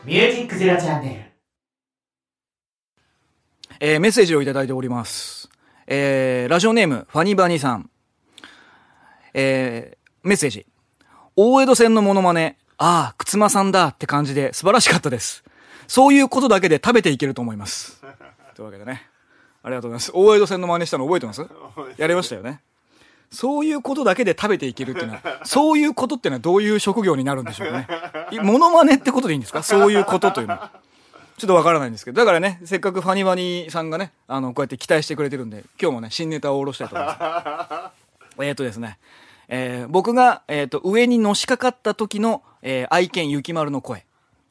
ミュージックゼロチャンネル。メッセージをいただいております。ラジオネームファニバニさん。メッセージ。大江戸線のモノマネ、ああ、くつまさんだって感じで素晴らしかったです。そういうことだけで食べていけると思います。というわけでね、ありがとうございます。大江戸線の真似したの覚えてます？やりましたよね。そういうことだけで食べていけるっていうのは、そういうことっていうのはどういう職業になるんでしょうかね。モノマネってことでいいんですか？そういうことというのは。ちょっとわからないんですけど、だからね、せっかくファニバニさんがね、こうやって期待してくれてるんで、今日もね、新ネタを下ろしたいと思います。ですね、僕が、上にのしかかった時の、愛犬ゆきまるの声。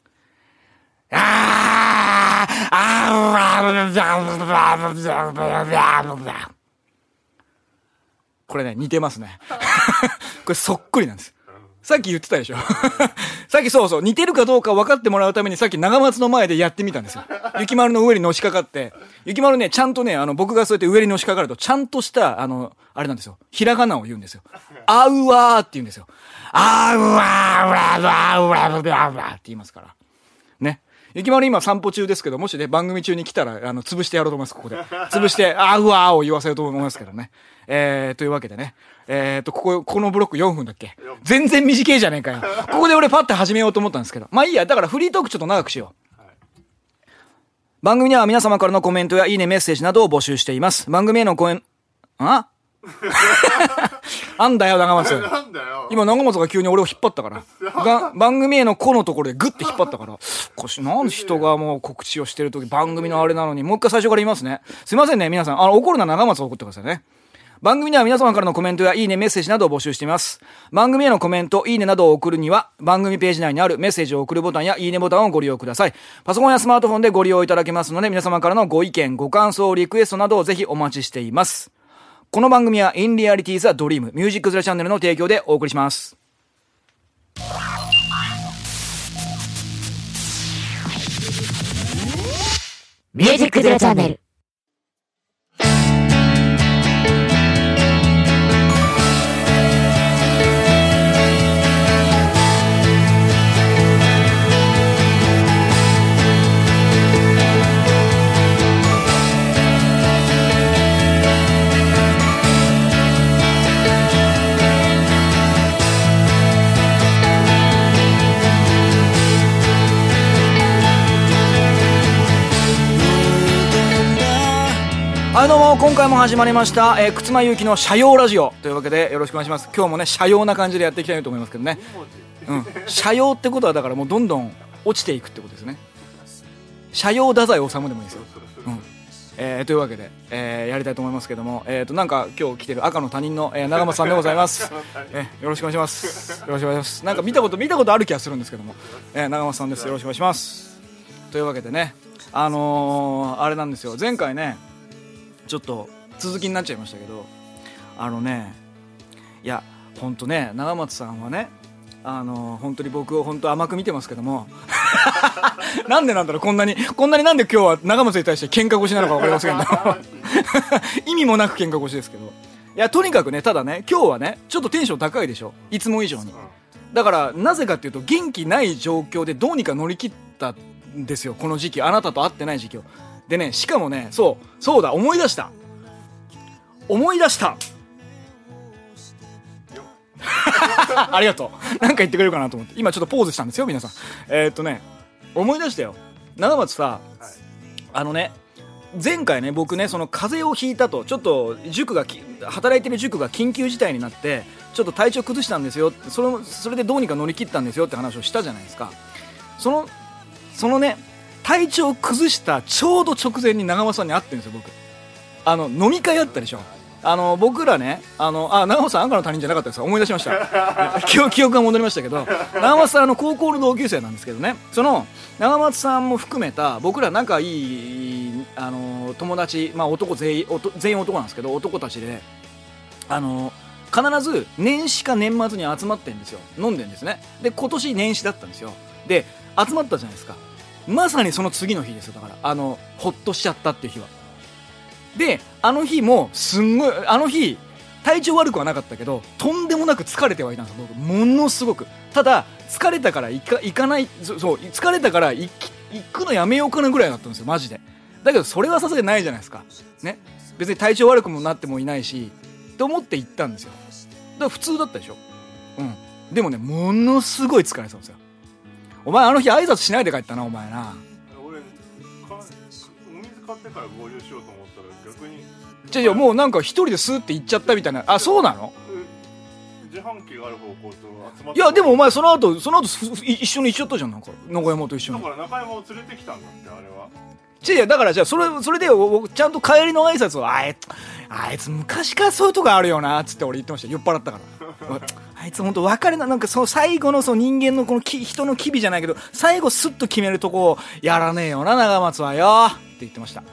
これね、似てますね。これそっくりなんです。さっき言ってたでしょ。さっきそう、似てるかどうか分かってもらうためにさっき長松の前でやってみたんですよ。ゆきまるの上にのしかかって、ゆきまるね、ちゃんとね、僕がそうやって上にのしかかると、ちゃんとした、あれなんですよ。ひらがなを言うんですよ。あうわーって言うんですよ。あうわー、うわうわうわうわうわって言いますから。ね。ゆきまる今散歩中ですけど、もしね、番組中に来たら、潰してやろうと思います、ここで。潰して、あうわーを言わせようと思いますけどね。というわけでね。このブロック4分だっけ？全然短いじゃねえかよ。ここで俺パッて始めようと思ったんですけど。まあいいや、だからフリートークちょっと長くしよう。番組では皆様からのコメントやいいねメッセージなどを募集しています。番組へのコメント、なんだよ、長松。今、長松が急に俺を引っ張ったから。番組への子のところでグッて引っ張ったから。なんで人がもう告知をしてるとき、番組のあれなのに、もう一回最初から言いますね。すいませんね、皆さん。怒るなら長松を怒ってくださいね。番組では皆様からのコメントやいいねメッセージなどを募集しています。番組へのコメント、いいねなどを送るには、番組ページ内にあるメッセージを送るボタンやいいねボタンをご利用ください。パソコンやスマートフォンでご利用いただけますので、皆様からのご意見、ご感想、リクエストなどをぜひお待ちしています。この番組は In Reality is a Dream ミュージックゼロチャンネルの提供でお送りします。 ミュージックゼロチャンネル。 はい、どうも、今回も始まりました、くつまゆうきの社用ラジオというわけでよろしくお願いします。今日もね、社用な感じでやっていきたいと思いますけどね。社用ってことはだからもうどんどん落ちていくってことですね。社用太宰治でもいいですよ。というわけで、やりたいと思いますけども、なんか今日来てる赤の他人の、長松さんでございます。よろしくお願いします。よろしくお願いします。なんか見たことある気がするんですけども、長松さんです。よろしくお願いします。というわけでね、あれなんですよ。前回ね、ちょっと続きになっちゃいましたけど、いや本当ね、長松さんはね、本当に僕を本当甘く見てますけどもなんでなんだろう、こんなになんで今日は長松に対して喧嘩腰なのか分かりませんけど意味もなく喧嘩腰ですけど、いやとにかくね、ただね、今日はねちょっとテンション高いでしょ、いつも以上に。だからなぜかっていうと、元気ない状況でどうにか乗り切ったんですよ、この時期。あなたと会ってない時期を。でね、しかもね、そうだ、思い出したありがとう。なんか言ってくれるかなと思って今ちょっとポーズしたんですよ、皆さん。思い出したよ、長松さ、前回ね、僕ね、その風邪をひいたと、ちょっと働いてる塾が緊急事態になってちょっと体調崩したんですよ、それでどうにか乗り切ったんですよって話をしたじゃないですか。そのね、体調崩したちょうど直前に長松さんに会ってるんですよ、僕。飲み会あったでしょ。僕らね、長松さん赤の他人じゃなかったですか？思い出しました記憶が戻りましたけど、長松さん高校の同級生なんですけどね、その長松さんも含めた僕ら仲いい友達、まあ全員男なんですけど、男たちで必ず年始か年末に集まってるんですよ、飲んでるんですね。で今年年始だったんですよ。で集まったじゃないですか。まさにその次の日ですよ。だからほっとしちゃったっていう日は。であの日もすんごい、 体調悪くはなかったけど、とんでもなく疲れてはいたんですよ、僕。ものすごく。ただ、疲れたから行かない、そう、疲れたから行くのやめようかなぐらいだったんですよ、マジで。だけど、それはさすがにないじゃないですか。ね。別に体調悪くもなってもいないし、と思って行ったんですよ。だから普通だったでしょ。うん。でもね、ものすごい疲れてたんですよ。お前あの日挨拶しないで帰ったな、お前な。 俺、お水買ってから合流しようと思ったら逆に。 じゃあもうなんか一人でスーって行っちゃったみたいな。あ、そうなの？ 自販機がある方向と集まって。 いや、でもお前その後一緒に行っちゃったじゃん、なんか。野古山と一緒に。 だから中山を連れてきたんだって、あれは。 いや、だからじゃあそれでちゃんと帰りの挨拶を、あいつ昔からそういうとこあるよなっつって俺言ってました。酔っ払ったからあいつ本当別れな、なんかその最後のその人間のこの人の機微じゃないけど、最後スッと決めるとこをやらねえよな長松はよって言ってました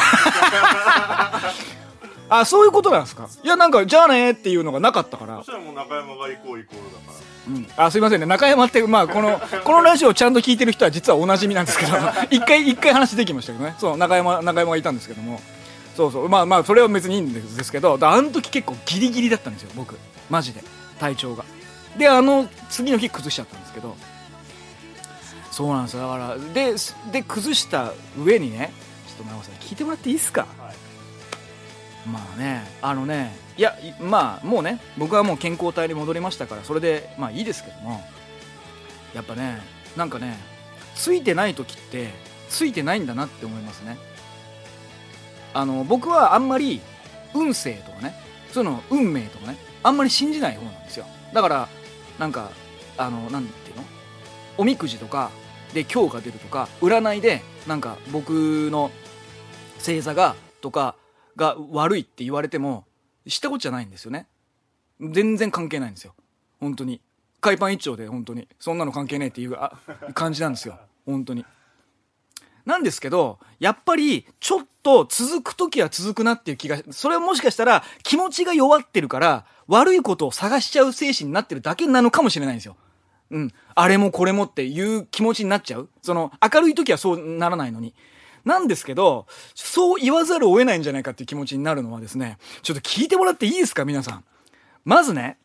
あ、そういうことなんですか。いや、なんかじゃあねっていうのがなかったから。 そしたらもう中山がイコールだから。 うん、あ、すいませんね、中山って、まあ、このラジオをちゃんと聞いてる人は実はおなじみなんですけど一回話できましたけどね。そう、中山がいたんですけども、そうまあそれは別にいいんですけど、あの時結構ギリギリだったんですよ、僕マジで体調が。で、次の日崩しちゃったんですけど、そうなんですよ。だからで崩した上にね、ちょっと長尾さん聞いてもらっていいですか。 はい。 まあね、いや、まあもうね、僕はもう健康体に戻りましたから、それでまあいいですけども、やっぱね、なんかね、ついてない時ってついてないんだなって思いますね。僕はあんまり運勢とかね、そういうの運命とかね、あんまり信じない方なんですよ。だからなんかなんていうの、おみくじとかで今日が出るとか、占いでなんか僕の星座がとかが悪いって言われても知ったことじゃないんですよね。全然関係ないんですよ、本当に。海パン一丁で本当にそんなの関係ねえっていう感じなんですよ、本当に。なんですけど、やっぱりちょっと続く時は続くなっていう気が、それはもしかしたら気持ちが弱ってるから悪いことを探しちゃう精神になってるだけなのかもしれないんですよ。うん、あれもこれもっていう気持ちになっちゃう。その明るい時はそうならないのに。なんですけど、そう言わざるを得ないんじゃないかっていう気持ちになるのはですね、ちょっと聞いてもらっていいですか、皆さん。まずね、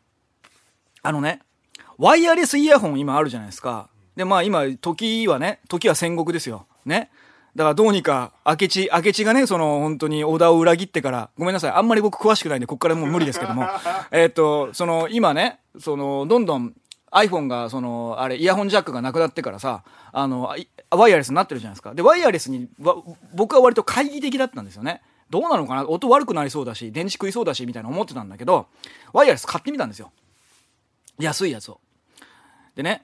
ワイヤレスイヤホン今あるじゃないですか。で、まあ今、時は戦国ですよ。ね。だからどうにか、明智がね、本当に織田を裏切ってから、ごめんなさい、あんまり僕詳しくないんで、こっからもう無理ですけども、今ね、どんどん iPhone が、イヤホンジャックがなくなってからさ、ワイヤレスになってるじゃないですか。で、ワイヤレスに、僕は割と懐疑的だったんですよね。どうなのかな、音悪くなりそうだし、電池食いそうだし、みたいな思ってたんだけど、ワイヤレス買ってみたんですよ。安いやつを。でね、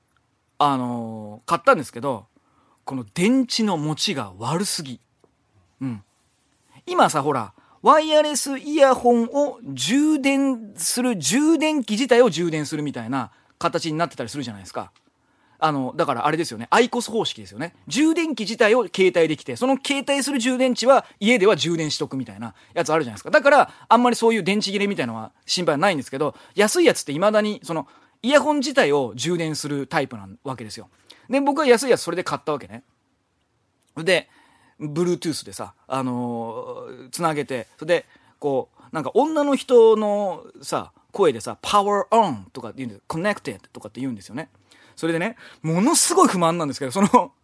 買ったんですけど、この電池の持ちが悪すぎ。うん。今さ、ほら、ワイヤレスイヤホンを充電器自体を充電するみたいな形になってたりするじゃないですか。だからあれですよね。アイコス方式ですよね。充電器自体を携帯できて、その携帯する充電池は家では充電しとくみたいなやつあるじゃないですか。だから、あんまりそういう電池切れみたいなのは心配はないんですけど、安いやつって未だに、イヤホン自体を充電するタイプなわけですよ。で、僕は安いやつそれで買ったわけね。で、Bluetooth でさ、つなげて、それで、こう、なんか女の人のさ、声でさ、Power On とかって言うんですよ。Connected とかって言うんですよね。それでね、ものすごい不満なんですけど、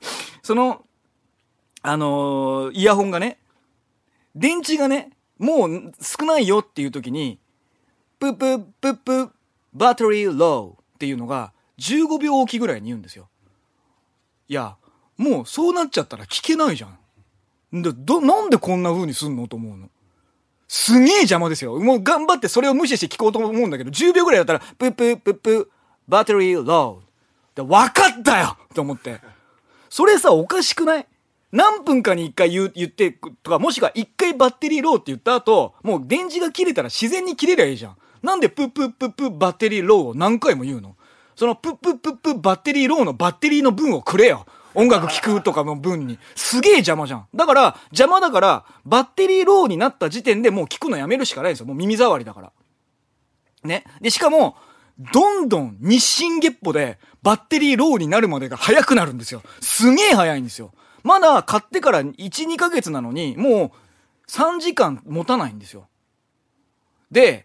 イヤホンがね、電池がね、もう少ないよっていう時に、プップップップッ、バッテリーローっていうのが15秒おきぐらいに言うんですよ。いや、もうそうなっちゃったら聞けないじゃん。なんでこんな風にすんのと思うの。すげえ邪魔ですよ。もう頑張ってそれを無視して聞こうと思うんだけど、10秒ぐらいだったら、プップップップ、バッテリーロー。で、分かったよと思って。それさ、おかしくない？何分かに1回言ってとか、もしくは1回バッテリーローって言った後、もう電池が切れたら自然に切れりゃいいじゃん。なんでプップップップバッテリーローを何回も言うの？そのプップップップバッテリーローのバッテリーの分をくれよ。音楽聴くとかの分に。すげえ邪魔じゃん。だから、邪魔だから、バッテリーローになった時点でもう聞くのやめるしかないんですよ。もう耳障りだから。ね。で、しかも、どんどん日進月歩でバッテリーローになるまでが早くなるんですよ。すげえ早いんですよ。まだ買ってから1、2ヶ月なのに、もう3時間持たないんですよ。で、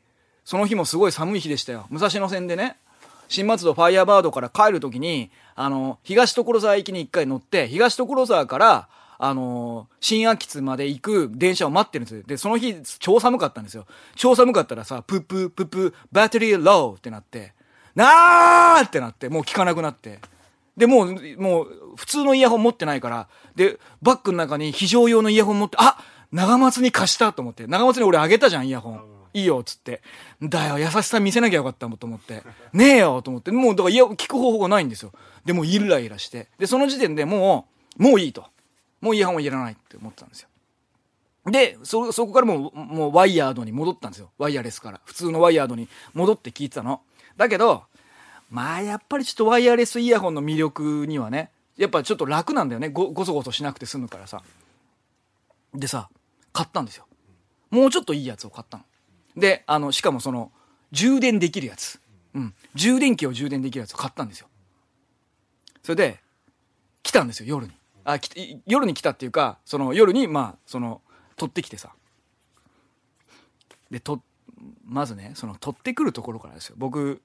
その日もすごい寒い日でしたよ。武蔵野線でね、新松戸ファイヤーバードから帰るときに、東所沢行きに一回乗って、東所沢から、新秋津まで行く電車を待ってるんですよ。で、その日、超寒かったんですよ。超寒かったらさ、ププププ、バッテリーローってなって、なーってなって、もう聞かなくなって。で、もう、普通のイヤホン持ってないから、で、バッグの中に非常用のイヤホン持って、あ、長松に貸したと思って。長松に俺あげたじゃん、イヤホン。いいよ、つって。だよ、優しさ見せなきゃよかったもんと思って。ねえよ、と思って。もう、だから、聞く方法がないんですよ。で、もうイライラして。で、その時点でもういいと。もうイヤホンはいらないって思ってたんですよ。で、そこからもうワイヤードに戻ったんですよ。ワイヤレスから。普通のワイヤードに戻って聞いてたの。だけど、まあやっぱりちょっとワイヤレスイヤホンの魅力にはね、やっぱちょっと楽なんだよね。ごそごそしなくて済むからさ。でさ、買ったんですよ。もうちょっといいやつを買ったの。で、しかもその、充電できるやつ。うん。充電器を充電できるやつを買ったんですよ。それで、来たんですよ、夜に。夜に来たっていうか、その夜に、取ってきてさ。で、まずね、その取ってくるところからですよ。僕、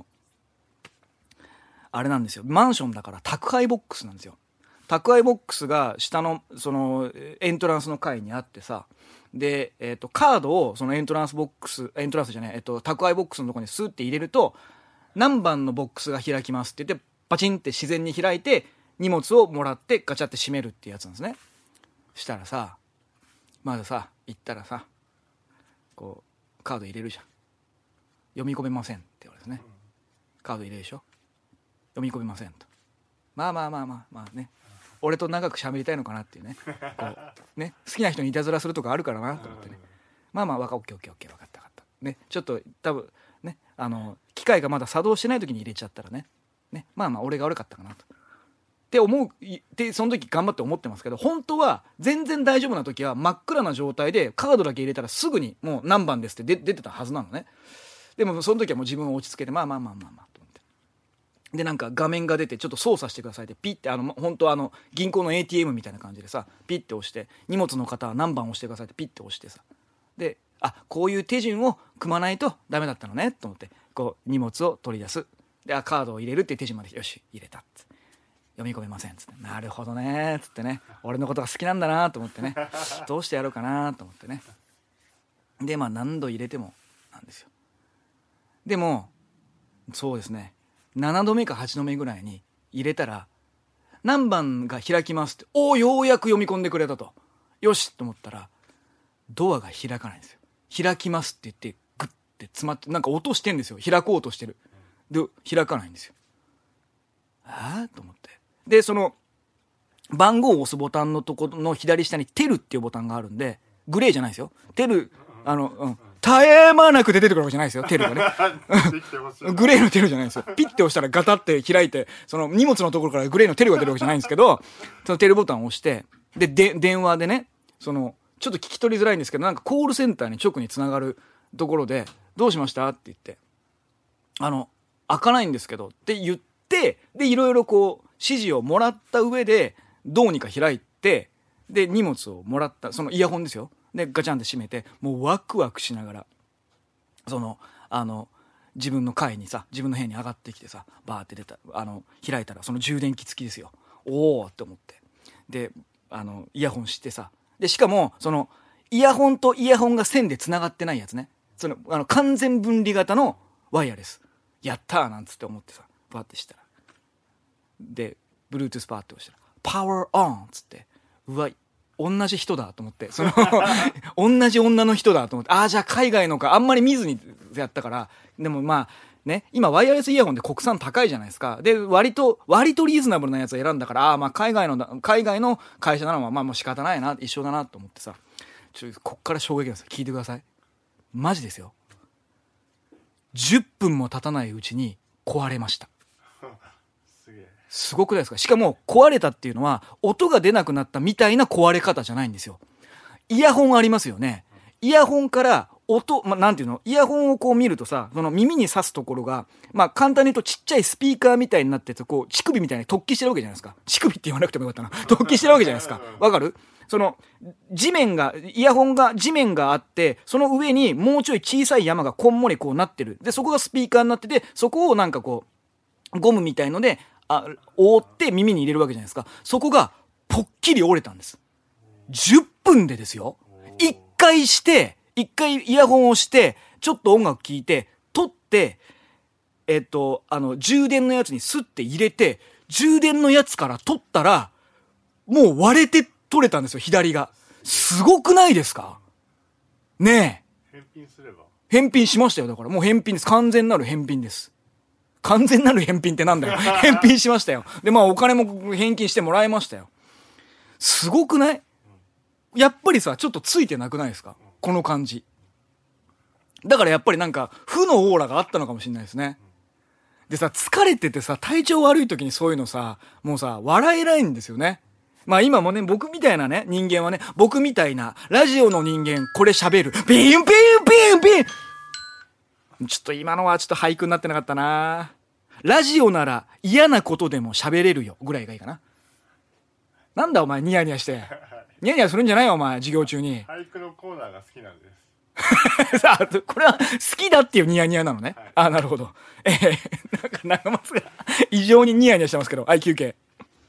あれなんですよ。マンションだから宅配ボックスなんですよ。宅配ボックスが下の、その、エントランスの階にあってさ。で、カードをその宅配ボックスのところにスーって入れると、何番のボックスが開きますって言って、パチンって自然に開いて、荷物をもらってガチャって閉めるってやつなんですね。したらさ、まずさ、行ったらさ、こう、カード入れるじゃん。読み込めませんって言われてね。カード入れるでしょ。読み込めませんと。まあね。俺と長く喋りたいのかなっていうね。こう、ね。好きな人にいたずらするとかあるからなと思ってね。オッケー、分かった。ね。ちょっと、多分、ね。機械がまだ作動してない時に入れちゃったらね。ね。俺が悪かったかなと。ってその時頑張って思ってますけど、本当は全然大丈夫な時は真っ暗な状態でカードだけ入れたらすぐにもう何番ですって出てたはずなのね。でもその時はもう自分を落ち着けてと思って。でなんか画面が出てちょっと操作してくださいってピッて本当銀行の ATM みたいな感じでさピッて押して荷物の方は何番押してくださいってピッて押してさでこういう手順を組まないとダメだったのねと思ってこう荷物を取り出すでカードを入れるっていう手順までよし入れたって読み込めませんつってなるほどねつってね俺のことが好きなんだなと思ってねどうしてやろうかなと思ってねで何度入れてもなんですよ。でもそうですね7度目か8度目ぐらいに入れたら何番が開きますってようやく読み込んでくれたとよしと思ったらドアが開かないんですよ。開きますって言ってグッて詰まってなんか音してんですよ。開こうとしてるで開かないんですよ。と思ってでその番号を押すボタンのところの左下にテルっていうボタンがあるんでグレーじゃないですよ。テル絶え間なく出てくるわけじゃないですよテルがねグレーのテルじゃないですよ。ピッて押したらガタって開いてその荷物のところからグレーのテルが出るわけじゃないんですけどそのテルボタンを押してで電話でねそのちょっと聞き取りづらいんですけどなんかコールセンターに直につながるところでどうしましたって言って開かないんですけどって言ってでいろいろこう指示をもらった上でどうにか開いてで荷物をもらったそのイヤホンですよ。でガチャンって閉めてもうワクワクしながらその自分の階にさ自分の部屋に上がってきてさバーって出た開いたらその充電器付きですよ。おおって思ってでイヤホンしてさでしかもそのイヤホンとイヤホンが線でつながってないやつねその完全分離型のワイヤレスやったーなんつって思ってさバーってしたらで Bluetooth パーって押したらパワーオンっつってうわ同じ人だと思ってその同じ女の人だと思ってじゃあ海外のかあんまり見ずにやったからでもね今ワイヤレスイヤホンで国産高いじゃないですかで割とリーズナブルなやつを選んだから海外の会社なのはもう仕方ないな一緒だなと思ってさこっから衝撃なんですよ。聞いてくださいマジですよ。10分も経たないうちに壊れました。すごくないですか。しかも壊れたっていうのは音が出なくなったみたいな壊れ方じゃないんですよ。イヤホンありますよね。イヤホンから音、なんていうのイヤホンをこう見るとさその耳に刺すところが簡単に言うとちっちゃいスピーカーみたいになっててこう乳首みたいに突起してるわけじゃないですか。乳首って言わなくてもよかったな突起してるわけじゃないですか。わかるその、イヤホンが、地面があって、その上にもうちょい小さい山がこんもりこうなってる。で、そこがスピーカーになってて、そこをなんかこう、ゴムみたいので、覆って耳に入れるわけじゃないですか。そこが、ぽっきり折れたんです。10分でですよ。一回イヤホンをして、ちょっと音楽聴いて、取って、充電のやつにスッて入れて、充電のやつから取ったら、もう割れて取れたんですよ、左が。すごくないですか？ねえ。 返品すれば。 返品しましたよ、だから。もう返品です。完全なる返品です。完全なる返品ってなんだよ。返品しましたよ。で、まあお金も返金してもらいましたよ。すごくない？やっぱりさ、ちょっとついてなくないですか？この感じ。だからやっぱりなんか、負のオーラがあったのかもしれないですね。でさ、疲れててさ、体調悪い時にそういうのさ、もうさ、笑えないんですよね。まあ今もね、僕みたいなね、人間はね、僕みたいな、ラジオの人間、これ喋る。ピンピンピンピンちょっと今のはちょっと俳句になってなかったな。ラジオなら嫌なことでも喋れるよ、ぐらいがいいかな。なんだお前、ニヤニヤして。ニヤニヤするんじゃないよ、お前、授業中に。 俳句のコーナーが好きなんです。 さあ、これは好きだっていうニヤニヤなのね。 はい、 なるほど。なんか長松が異常にニヤニヤしてますけど、はい、休憩。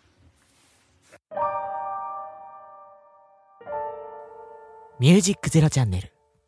ミュージックゼロチャンネル。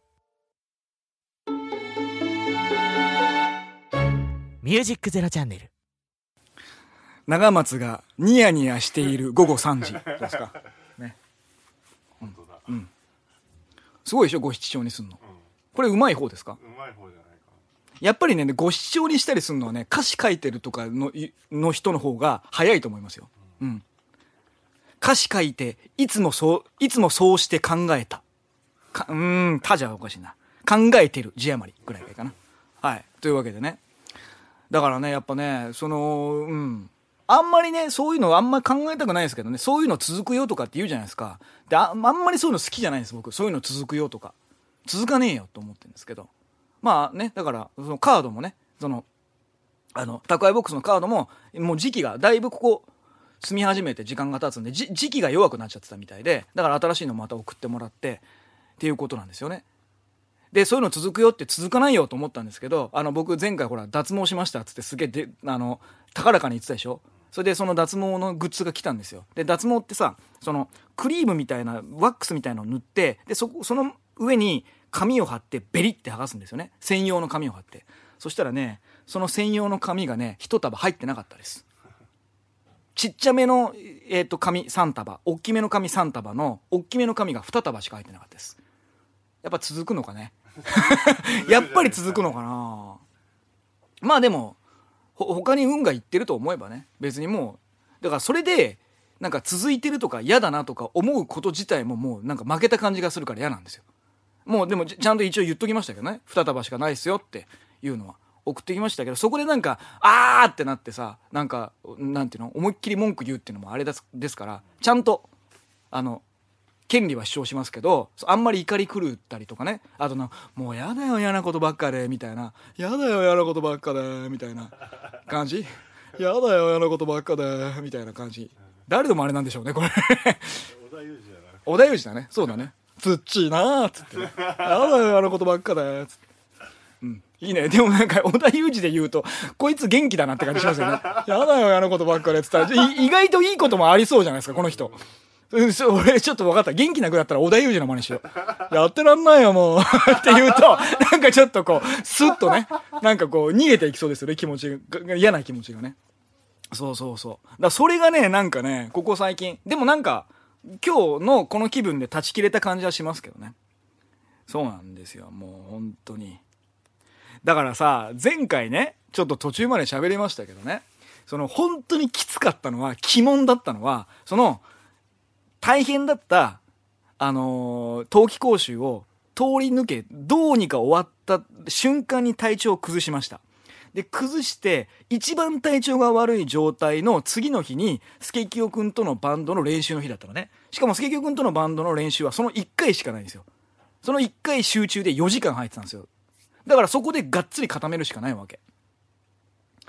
ミュージックゼロチャンネル。 長松がニヤニヤしている午後3時ですか。ね。 本当だ。 うん。すごいでしょ、ご七調にすんの。これうまい方ですか？ うまい方じゃないかやっぱりね、ご七調にしたりするのはね、歌詞書いてるとかの人の方が早いと思いますよ。うん。歌詞書いて、いつもそうして考えた。他じゃおかしいな。考えてる字余りぐらいがいいかな。はい。というわけでね。だからね、やっぱね、あんまりね、そういうのあんまり考えたくないですけどね、そういうの続くよとかって言うじゃないですか。で、あんまりそういうの好きじゃないんです、僕。そういうの続くよとか。続かねえよと思ってるんですけど。まあね、だから、そのカードもね、宅配ボックスのカードも、もう時期がだいぶここ、住み始めて時間が経つんで、時期が弱くなっちゃってたみたいで、だから新しいのまた送ってもらって、っていうことなんですよね。で、そういうの続くよって続かないよと思ったんですけど、僕前回ほら、脱毛しましたっつってすげえ高らかに言ってたでしょ。それでその脱毛のグッズが来たんですよ。で、脱毛ってさ、クリームみたいな、ワックスみたいなのを塗って、で、その上に紙を貼ってベリって剥がすんですよね。専用の紙を貼って。そしたらね、その専用の紙がね、一束入ってなかったです。ちっちゃめの、紙3束、大きめの紙3束の、大きめの紙が2束しか入ってなかったです。やっぱ続くのかね。やっぱり続くのかな。まあでも、他に運がいってると思えばね、別にもう、だからそれで、なんか続いてるとか嫌だなとか思うこと自体ももうなんか負けた感じがするから嫌なんですよ。もうでもちゃんと一応言っときましたけどね、2束しかないですよっていうのは送ってきましたけど、そこでなんかってなってさ、なんかなんていうの、思いっきり文句言うっていうのもあれですから、ちゃんと権利は主張しますけど、あんまり怒り狂ったりとかね、あともうやだよ嫌なことばっかでみたいな、やだよ嫌なことばっかでみたいな感じ、やだよ嫌なことばっかでみたいな感じ。誰でもあれなんでしょうね、これ。 織田裕二じゃない。 織田裕二だね、そうだね。つっちーなーっつって、ね、やだよ嫌なことばっかでつって。うん、いいね。でもなんか織田裕二で言うとこいつ元気だなって感じしますよね。やだよ嫌なことばっかでっつったら意外といいこともありそうじゃないですか、この人。俺ちょっと分かった。元気なくなったら織田裕二の真似しよう。やってらんないよもうって言うと、なんかちょっとこうスッとね、なんかこう逃げていきそうですよね、気持ちが、嫌な気持ちがね。そう。だからそれがね、なんかね、ここ最近でもなんか今日のこの気分で断ち切れた感じはしますけどね。そうなんですよ、もう本当に。だからさ、前回ね、ちょっと途中まで喋りましたけどね、本当にきつかったのは、鬼門だったのは、大変だった、冬季講習を通り抜け、どうにか終わった瞬間に体調を崩しました。で、崩して、一番体調が悪い状態の次の日に、スケキヨくんとのバンドの練習の日だったのね。しかもスケキヨくんとのバンドの練習はその1回しかないんですよ。その1回集中で4時間入ってたんですよ。だからそこでがっつり固めるしかないわけ。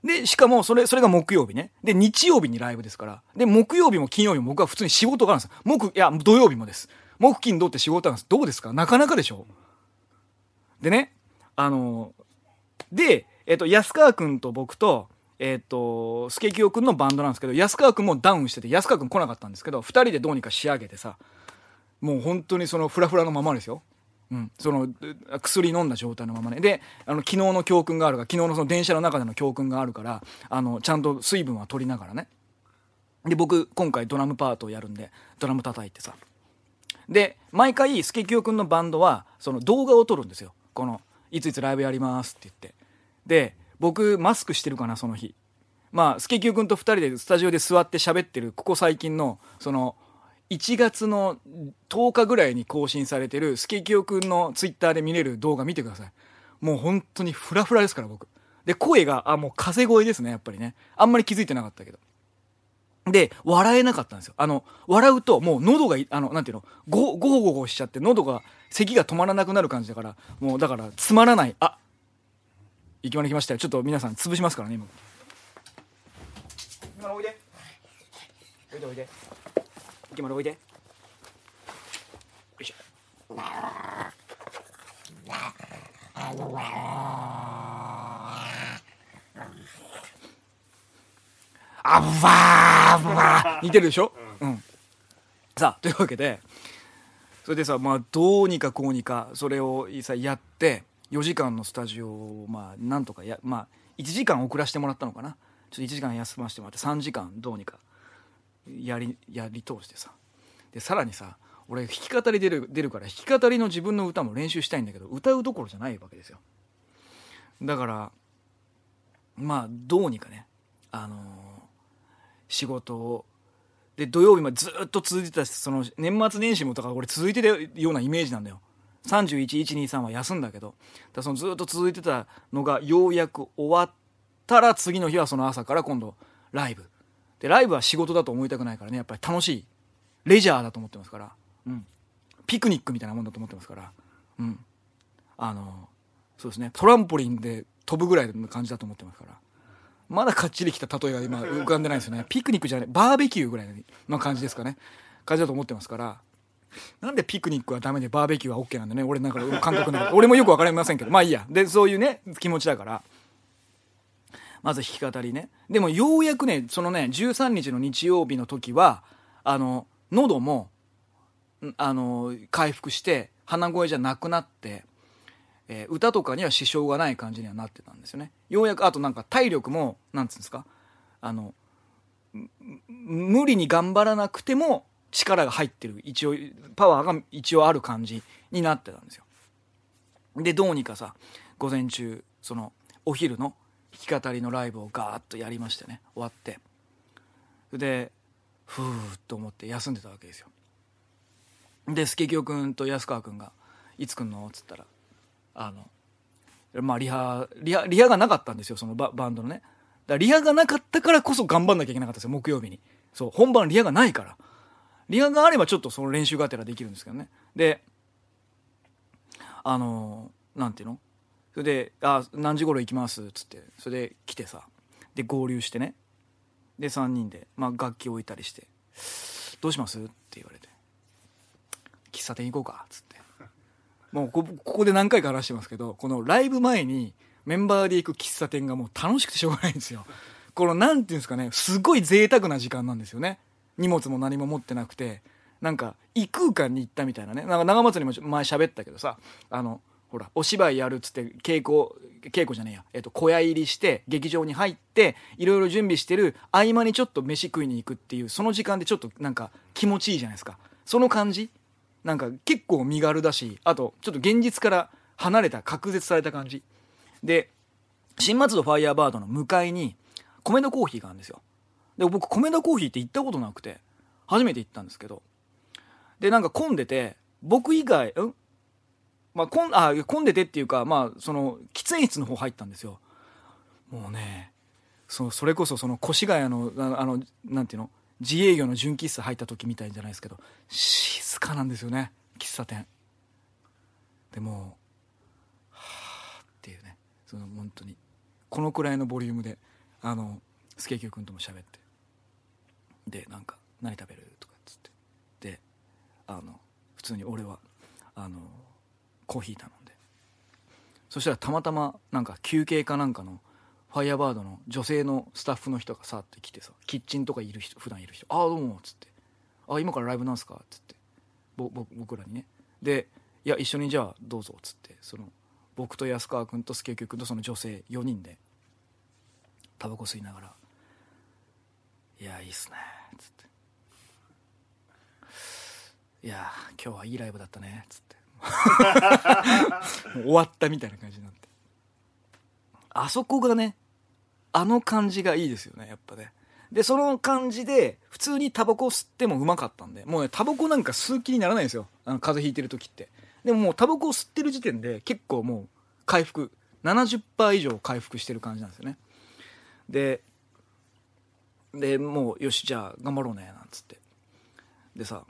で、しかもそれが木曜日ね。で、日曜日にライブですから。で、木曜日も金曜日も僕は普通に仕事があるんですよ。土曜日もです。木金土って仕事なんです。どうですか？なかなかでしょ？でね、安川くんと僕と、スケキヨくんのバンドなんですけど、安川くんもダウンしてて、安川くん来なかったんですけど、二人でどうにか仕上げてさ、もう本当にそのフラフラのままですよ。うん、その薬飲んだ状態のままね。で、昨日の教訓があるから、昨日のその電車の中での教訓があるから、ちゃんと水分は取りながらね。で、僕今回ドラムパートをやるんで、ドラム叩いてさ。で、毎回スケキヨくんのバンドはその動画を撮るんですよ。このいついつライブやりますって言って。で、僕マスクしてるかな、その日。まあスケキヨくんと2人でスタジオで座って喋ってるここ最近のその1月の10日ぐらいに更新されてるスケキヨくんのツイッターで見れる動画見てください。もう本当にフラフラですから僕。で、声がもう風声ですね、やっぱりね。あんまり気づいてなかったけど。で、笑えなかったんですよ。笑うともう喉がなんていうの、ゴホゴホしちゃって喉が咳が止まらなくなる感じだから、もうだからつまらない。いきなり来ましたよ。ちょっと皆さん潰しますからね、今。おいで。おいで。いきまるおいで。よいしょ。似てるでしょ？うん。さあ、というわけで、それでさ、まあ、どうにかこうにか、それをさ、やって、4時間のスタジオを、まあ、なんとか1時間遅らせてもらったのかな。ちょっと1時間休ませてもらって、3時間どうにかやり通してさ。で、さらにさ、俺弾き語り出るから、弾き語りの自分の歌も練習したいんだけど、歌うどころじゃないわけですよ。だからまあどうにかね、仕事をで土曜日までずっと続いてたし、その年末年始もだから俺続いてたようなイメージなんだよ。31123は休んだけど、そのずっと続いてたのがようやく終わったら、次の日はその朝から今度ライブで、ライブは仕事だと思いたくないからね、やっぱり楽しいレジャーだと思ってますから、うん、ピクニックみたいなもんだと思ってますから、うん、そうですね、トランポリンで飛ぶぐらいの感じだと思ってますから。まだかっちりきた例えが今浮かんでないですよね。ピクニックじゃない、バーベキューぐらいの感じですかね。感じだと思ってますから。なんでピクニックはダメでバーベキューは OK なんだね。俺なんか感覚なんか俺もよくわかりませんけど、まあいいや。で、そういうね気持ちだから、まず弾き語りね。でもようやくね、そのね13日の日曜日の時は喉も回復して鼻声じゃなくなって、歌とかには支障がない感じにはなってたんですよね。ようやく、あとなんか体力もなんつうんですか、無理に頑張らなくても力が入ってる、一応パワーが一応ある感じになってたんですよ。でどうにかさ、午前中そのお昼の弾き語りのライブをガーッとやりましてね、終わってでふーっと思って休んでたわけですよ。でスケキヨくんと安川くんがいつ来んのっつったら、まあリハがなかったんですよ、そのバンドのね。だからリハがなかったからこそ頑張んなきゃいけなかったんですよ、木曜日に。そう、本番リハがないから。リハがあればちょっとその練習がてらできるんですけどね。でなんていうの、それで何時頃行きますっつって、それで来てさ、で合流してね、で3人で、まあ、楽器置いたりして、どうしますって言われて、喫茶店行こうかっつって、もうここで何回か話してますけど、このライブ前にメンバーで行く喫茶店がもう楽しくてしょうがないんですよ。このなんていうんですかね、すごい贅沢な時間なんですよね。荷物も何も持ってなくて、なんか異空間に行ったみたいなね。なんか長松にも前喋ったけどさ、ほらお芝居やるっつって稽古じゃねえや、小屋入りして劇場に入っていろいろ準備してる合間にちょっと飯食いに行くっていう、その時間でちょっとなんか気持ちいいじゃないですか。その感じなんか結構身軽だし、あとちょっと現実から離れた隔絶された感じで、新松戸ファイヤーバードの向かいに米田コーヒーがあるんですよ。で僕米田コーヒーって行ったことなくて初めて行ったんですけど、でなんか混んでて、僕以外まあ混んでてっていうか、まあその喫煙室の方入ったんですよ。もうね、それこそその越谷のなんていうの、自営業の純喫茶入った時みたいじゃないですけど、静かなんですよね、喫茶店で。もはーっていうね、その本当にこのくらいのボリュームでスケキュー君とも喋って、でなんか何食べるとかっつって、で普通に俺はコーヒー頼んで、そしたらたまたまなんか休憩かなんかのファイヤーバードの女性のスタッフの人がさって来てさ、キッチンとかいる人、普段いる人、ああどうもっつって、あ今からライブなんすかっつって、僕らにね、でいや一緒にじゃあどうぞっつって、その僕と安川君とスケキュー君とその女性4人でタバコ吸いながら、いやいいっすねっつって、いや今日はいいライブだったねっつってもう終わったみたいな感じになって、あそこがね、あの感じがいいですよねやっぱね。でその感じで普通にタバコ吸ってもうまかったんで、もうねタバコなんか吸う気にならないんですよ、風邪ひいてる時って。でももうタバコを吸ってる時点で結構もう回復 70% 以上回復してる感じなんですよね。でもうよしじゃあ頑張ろうねなんつって、でさ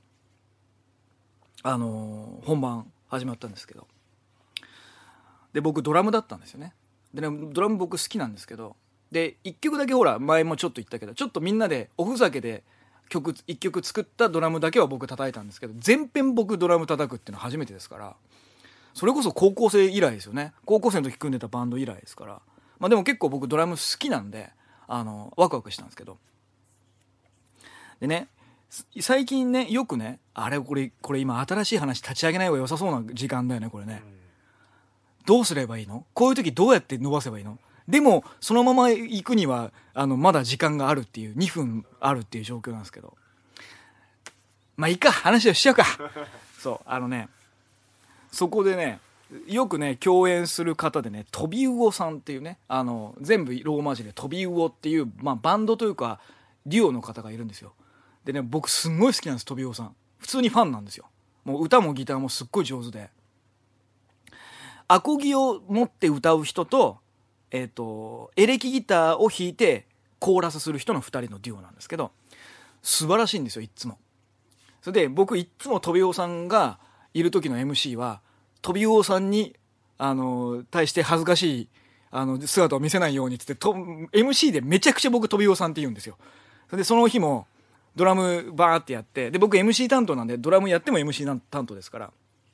本番始まったんですけど、で僕ドラムだったんですよね。でねドラム僕好きなんですけど、で1曲だけほら前もちょっと言ったけど、ちょっとみんなでおふざけで1曲作ったドラムだけは僕叩いたんですけど、全編僕ドラム叩くっていうのは初めてですから、それこそ高校生以来ですよね。高校生の時組んでたバンド以来ですから、まあでも結構僕ドラム好きなんでワクワクしたんですけど、でね最近ねよくね、あれこれ今新しい話立ち上げない方が良さそうな時間だよねこれね、どうすればいいの、こういう時どうやって伸ばせばいいの、でもそのまま行くにはまだ時間があるっていう、2分あるっていう状況なんですけど、まあいいか話をしちゃうかそうそこでねよくね共演する方でね、トビウオさんっていうね、全部ローマ字でトビウオっていう、まあ、バンドというかデュオの方がいるんですよ。でね僕すんごい好きなんですトビウオさん。普通にファンなんですよ。もう歌もギターもすっごい上手で、アコギを持って歌う人とエレキギターを弾いてコーラスする人の2人のデュオなんですけど、素晴らしいんですよいっつも。それで僕いっつもトビウオさんがいる時の MC はトビウオさんに対して恥ずかしい姿を見せないようにってMC でめちゃくちゃ僕トビウオさんって言うんですよ。それでその日もドラムバーってやって、で僕 MC 担当なんでドラムやっても MC 担当ですから、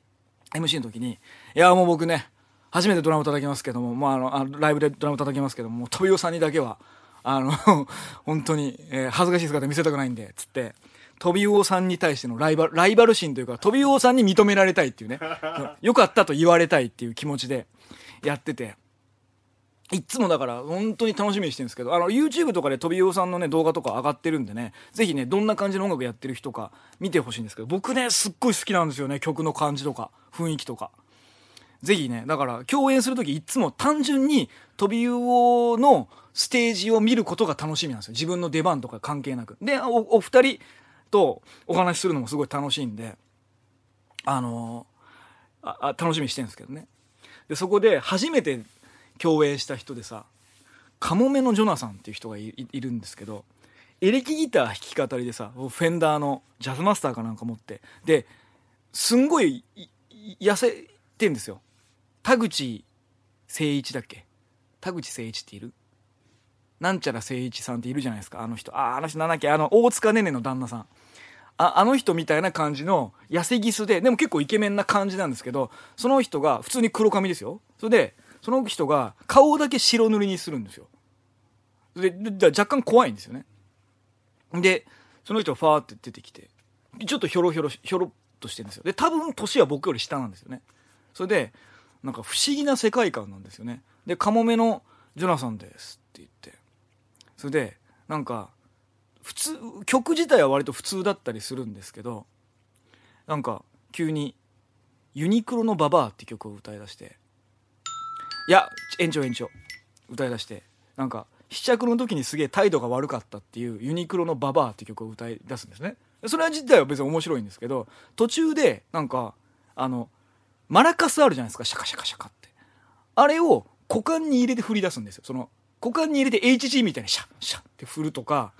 MC の時にいやもう僕ね初めてドラム叩きますけども、まあ、ライブでドラム叩きますけども、トビウオさんにだけは本当に、恥ずかしい姿見せたくないんでつって、トビウオさんに対してのライバル心というか、トビウオさんに認められたいっていうねよかったと言われたいっていう気持ちでやってて、いつもだから本当に楽しみにしてるんですけど、YouTube とかでトビウオさんのね動画とか上がってるんでね、ぜひねどんな感じの音楽やってる人か見てほしいんですけど、僕ねすっごい好きなんですよね、曲の感じとか雰囲気とか。ぜひねだから共演する時いつも単純にトビウオのステージを見ることが楽しみなんですよ、自分の出番とか関係なく。でお二人とお話しするのもすごい楽しいんで楽しみにしてるんですけどね。でそこで初めて共演した人でさ、カモメのジョナサンっていう人がいるんですけど、エレキギター弾き語りでさ、フェンダーのジャズマスターかなんか持って、ですんごい痩せてんですよ。田口誠一だっけ、田口誠一っている、なんちゃら誠一さんっているじゃないですか、あの人なんだっけ、大塚ねねの旦那さん、あの人みたいな感じの痩せギスで、でも結構イケメンな感じなんですけど、その人が普通に黒髪ですよ。それでその人が顔だけ白塗りにするんですよ。で若干怖いんですよね。でその人がファーって出てきて、ちょっとひょろっとしてるんですよ。で多分年は僕より下なんですよね。それでなんか不思議な世界観なんですよね。でカモメのジョナサンですって言って、それでなんか普通曲自体は割と普通だったりするんですけど、なんか急にユニクロのババアって曲を歌い出して、いや延長歌い出して、なんか試着の時にすげえ態度が悪かったっていうユニクロのババアって曲を歌い出すんですね。それ自体は別に面白いんですけど、途中でなんかマラカスあるじゃないですか、シャカシャカシャカって、あれを股間に入れて振り出すんですよ。その股間に入れて HG みたいにシャッシャッって振るとか、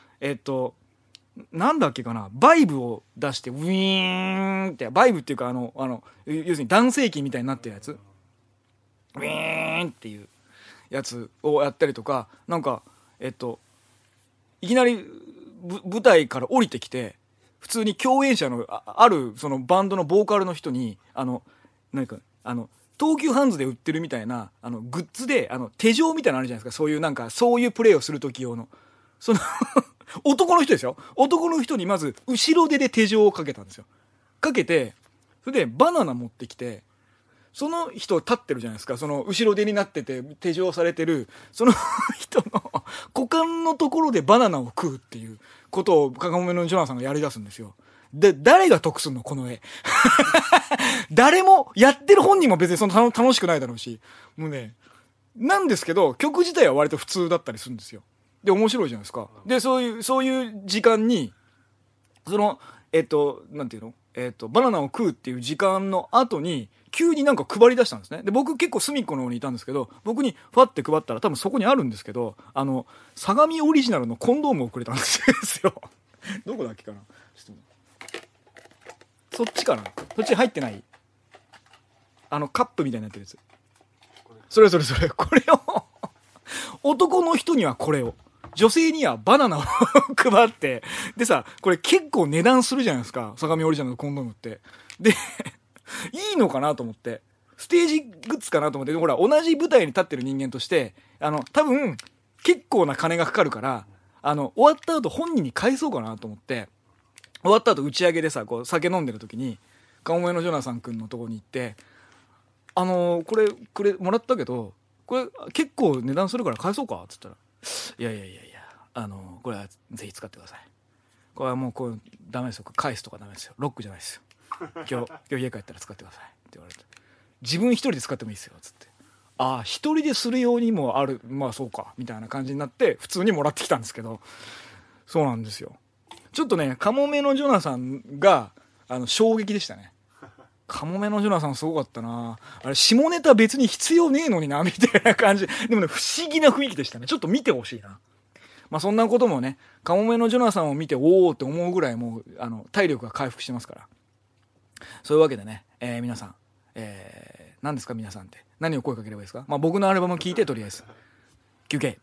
なんだっけかな、バイブを出してウィーンって、バイブっていうか要するに男性器みたいになってるやつ、ウィーンっていうやつをやったりとか、なんかいきなり舞台から降りてきて、普通に共演者のあるそのバンドのボーカルの人に何か東急ハンズで売ってるみたいなグッズで手錠みたいなのあるじゃないですか。そういうプレイをする時用のその男の人ですよ。男の人にまず後ろ手で手錠をかけたんですよ。かけて、それでバナナ持ってきて、その人立ってるじゃないですか。その後ろ手になってて手錠されてるその人の股間のところでバナナを食うっていうことをカモメのジョナさんがやり出すんですよ。で、誰が得すんのこの絵。誰も、やってる本人も別にその楽しくないだろうし。もうね、なんですけど、曲自体は割と普通だったりするんですよ。で、面白いじゃないですか。で、そういう時間に、なんていうのバナナを食うっていう時間の後に、急になんか配り出したんですね。で、僕結構隅っこの方にいたんですけど、僕にファって配ったら多分そこにあるんですけど、相模オリジナルのコンドームをくれたんですよ。どこだっけかな、ちょっとそっちかな、そっち入ってないカップみたいになってるやつ。それ。これを、男の人にはこれを。女性にはバナナを配って、でさ、これ結構値段するじゃないですか。相模オリジナルのコンドームって。で、いいのかなと思って。ステージグッズかなと思って。ほら、同じ舞台に立ってる人間として、多分、結構な金がかかるから、終わった後本人に返そうかなと思って、終わった後打ち上げでさ、こう酒飲んでる時に、カモメのジョナサン君のとこに行って、これもらったけど、これ結構値段するから返そうかっつったら、いや、これはぜひ使ってください。これはもうこうダメですよ。返すとかダメですよ。ロックじゃないですよ。今日家帰ったら使ってくださいって言われて、自分一人で使ってもいいですよっつって、ああ一人でするようにもある、まあそうかみたいな感じになって普通にもらってきたんですけど、そうなんですよ。ちょっとね、カモメのジョナさんが衝撃でしたね。カモメのジョナさんすごかったな。あれ下ネタ別に必要ねえのになみたいな感じでもね、不思議な雰囲気でしたね。ちょっと見てほしいな。まあそんなこともね、カモメのジョナさんを見ておおって思うぐらいもう体力が回復してますから。そういうわけでね、皆さん、何ですか皆さんって何を声かければいいですか。まあ僕のアルバム聴いてとりあえず休憩。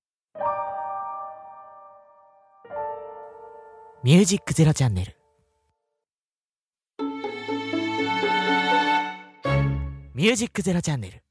ミュージックゼロチャンネル。ミュージックゼロチャンネル。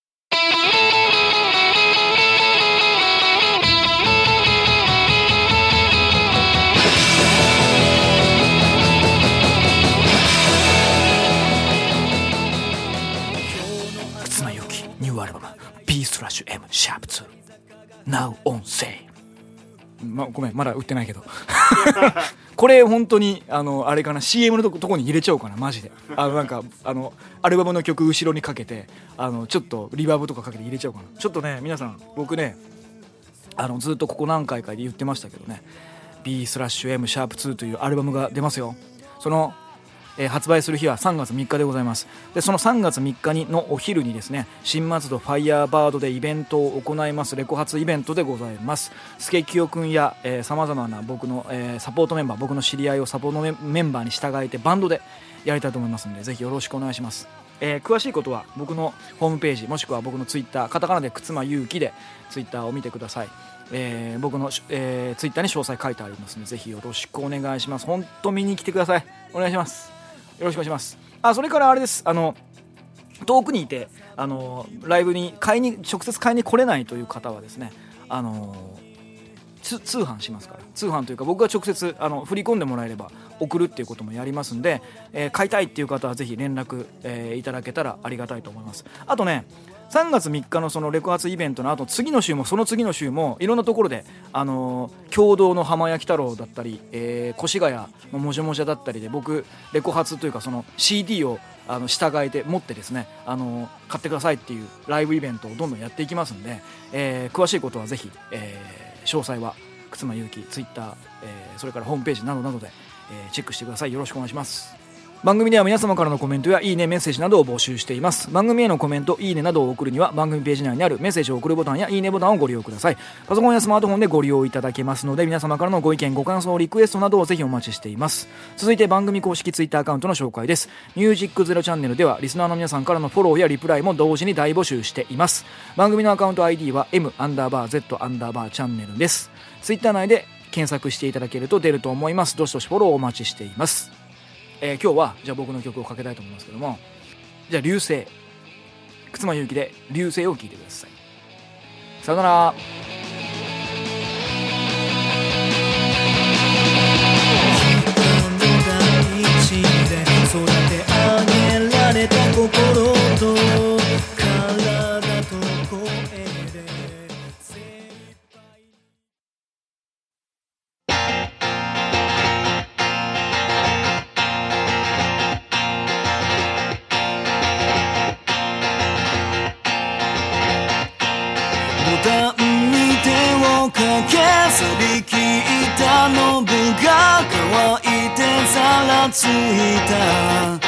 忽那由紀ニューアルバム B/M シャープ2 Now on sale。ごめん、まだ売ってないけどこれ本当にあれかな、 CM のとこに入れちゃおうかなマジで。なんかアルバムの曲後ろにかけてちょっとリバーブとかかけて入れちゃおうかな。ちょっとね皆さん、僕ねずっとここ何回かで言ってましたけどね、 B/M シャープ2というアルバムが出ますよ。その発売する日は3月3日でございます。でその3月3日のお昼にですね、新松戸ファイヤーバードでイベントを行います。レコ発イベントでございます。スケキヨくんやさまざまな僕の、サポートメンバー、僕の知り合いをサポートメンバーに従えてバンドでやりたいと思いますので、ぜひよろしくお願いします。詳しいことは僕のホームページもしくは僕のツイッター、カタカナで忽那勇気でツイッターを見てください。僕の、ツイッターに詳細書いてありますので、ぜひよろしくお願いします。本当見に来てください。お願いします。よろしくお願いします。それからあれです、遠くにいてライブに直接買いに来れないという方はですね、通販しますから。通販というか僕が直接振り込んでもらえれば送るっていうこともやりますんで、買いたいっていう方はぜひ連絡、いただけたらありがたいと思います。あとね、3月3日のそのレコ発イベントの後、次の週もその次の週もいろんなところで共同の浜焼き太郎だったり、越谷のもじゃもじゃだったりで、僕レコ発というかその CD を従えて持ってですね、買ってくださいっていうライブイベントをどんどんやっていきますんで、詳しいことはぜひ、詳細は忽那勇気ツイッター、それからホームページなどなどで、チェックしてください。よろしくお願いします。 番組では皆様からのコメントやいいねメッセージなどを募集しています。番組へのコメント、いいねなどを送るには番組ページ内にあるメッセージを送るボタンやいいねボタンをご利用ください。パソコンやスマートフォンでご利用いただけますので、皆様からのご意見ご感想リクエストなどをぜひお待ちしています。続いて番組公式ツイッターアカウントの紹介です。ミュージックゼロチャンネルではリスナーの皆さんからのフォローやリプライも同時に大募集しています。番組のアカウント ID は M_Z_ チャンネルです。ツイッター内で検索していただけると出ると思います。どしどしフォローをお待ちしています。今日はじゃあ僕の曲をかけたいと思いますけども、じゃあ流星、忽那勇気で流星を聴いてください。さよなら。 育て上げられた心と体と声で精一杯ボタンに手をかけ擦り切ったノブが乾いてざらついた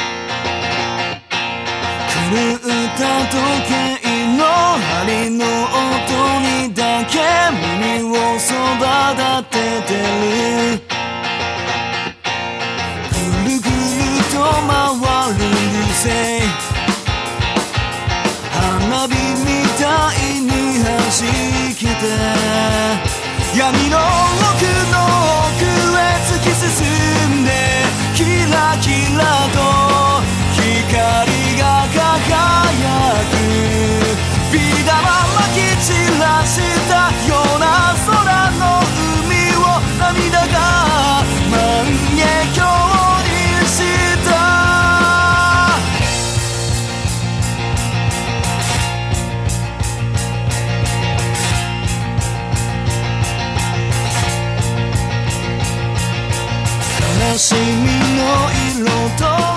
狂った時計の針の音にだけ耳をそば立ててるぐるぐると回る流星花火みたいに弾けて闇の奥の奥へ突き進んでキラキラと光が輝くビー玉まき散らしたような空の海を涙が万華鏡にした悲しみの色と